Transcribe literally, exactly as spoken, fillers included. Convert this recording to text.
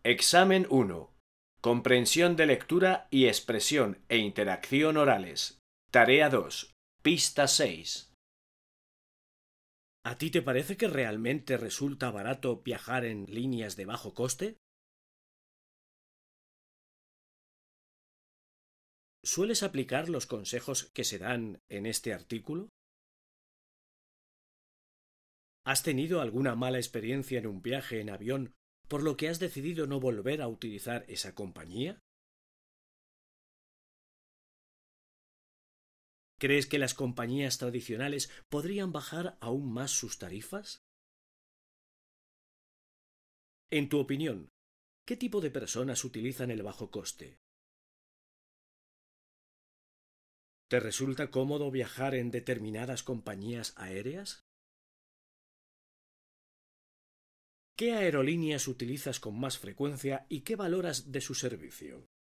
Examen uno. Comprensión de lectura y expresión e interacción orales. Tarea dos. Pista seis. ¿A ti te parece que realmente resulta barato viajar en líneas de bajo coste? ¿Sueles aplicar los consejos que se dan en este artículo? ¿Has tenido alguna mala experiencia en un viaje en avión, por lo que has decidido no volver a utilizar esa compañía? ¿Crees que las compañías tradicionales podrían bajar aún más sus tarifas? En tu opinión, ¿qué tipo de personas utilizan el bajo coste? ¿Te resulta cómodo viajar en determinadas compañías aéreas? ¿Qué aerolíneas utilizas con más frecuencia y qué valoras de su servicio?